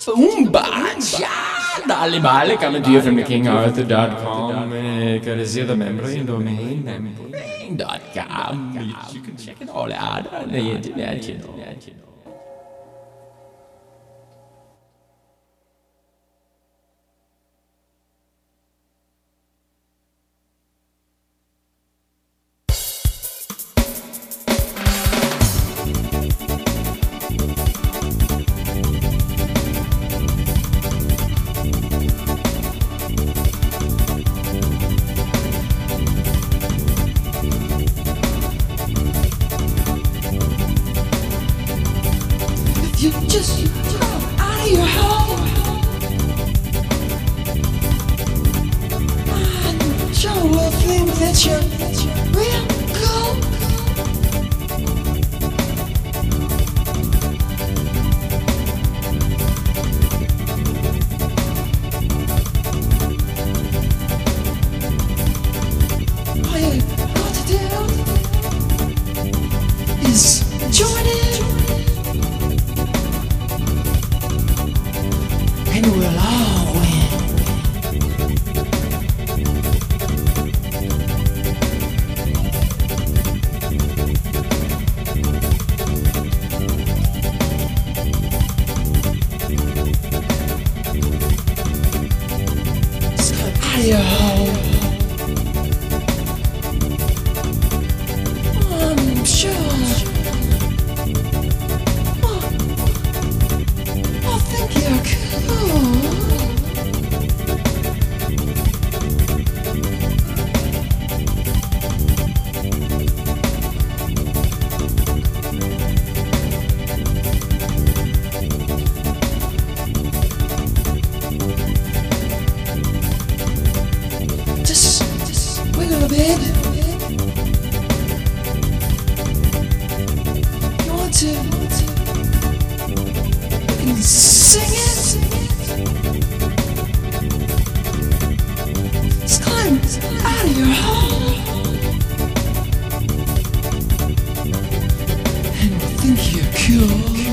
Boomba! Ja, Dali Bali, coming to you from the KingArthur.com, courtesy of the membrane domain, membrane.com. You can check it all out on the internet, you know. You just come out of your home and sure will think that you're real cool. All you got to do is join in. And we'll all win. Just come out of your home. I'm sure. I think you're cool. Just wiggle a bit. You want to sing it? Just climb out of your hole and think you're cool.